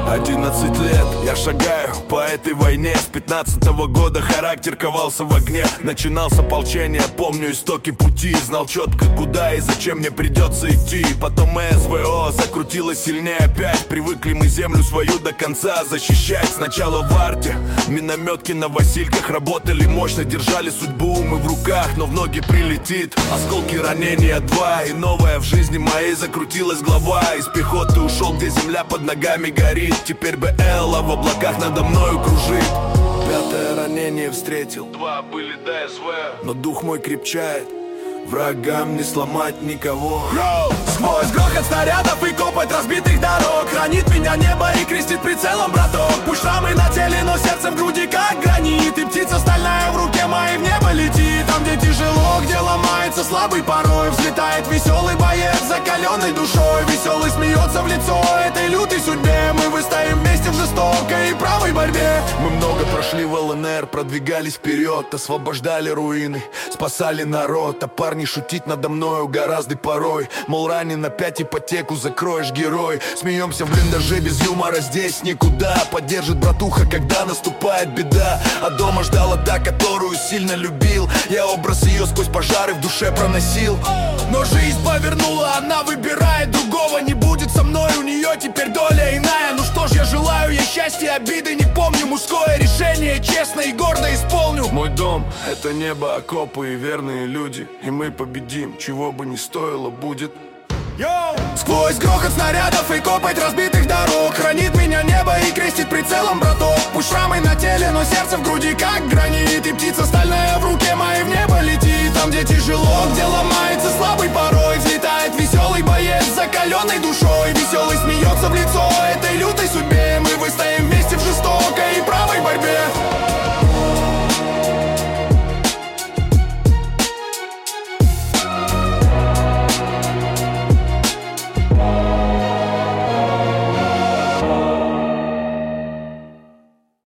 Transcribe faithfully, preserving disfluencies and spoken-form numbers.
Одиннадцать лет я шагаю по этой войне. С пятнадцатого года характер ковался в огне. Начинал с ополчения, помню истоки пути. Знал четко, куда и зачем мне придется идти. Потом СВО закрутилось сильнее опять. Привыкли мы землю свою до конца защищать. Сначала в арте, минометки на Васильках работали мощно, держали судьбу мы в руках. Но в ноги прилетит, осколки ранения два. И новая в жизни моей закрутилась глава. Из пехоты ушел, где земля под ногами горит. Теперь БЛ, а в облаках надо мною кружит. Пятое ранение встретил, два были до СВ, но дух мой крепчает. Врагам не сломать никого. Сквозь грохот снарядов и копоть разбитых дорог хранит меня небо и крестит прицелом браток. Пусть шрамы на теле, но сердце в груди как гранит. И птица стальная в руке моей в небо летит. Там, где тяжело, где ломается слабый порой, взлетает веселый боец, закаленный душой. Веселый смеется в лицо этой лютой судьбе. Мы выстоим вместе в жестокой и правой борьбе. Мы много прошли в ЛНР, продвигались вперед, освобождали руины, спасали народ. А парни шутить надо мною гораздо порой. Мол, ранен опять ипотеку закроешь, герой. Смеемся в блиндаже, без юмора здесь никуда. Поддержит братуха, когда наступает беда. А дома ждала та, которую сильно любил. Я образ ее сквозь пожары в душе проносил. Но жизнь повернула, она выбирает другого. Не будет со мной, у нее теперь доля иная. Ну что ж, я желаю ей счастья, обиды не помню. Мужское решение честно и гордо исполню. Мой дом — это небо, окопы и верные люди. И мы победим, чего бы ни стоило будет. Йоу! Сквозь грохот снарядов и копоть разбитых дорог хранит меня небо и крестит прицелом браток. Пусть шрамы на теле, но сердце в груди как гранит. И птица стальная в руке моей в небо летит. Там, где тяжело, где ломается слабый порой, взлетает веселый боец, закаленный душой. Веселый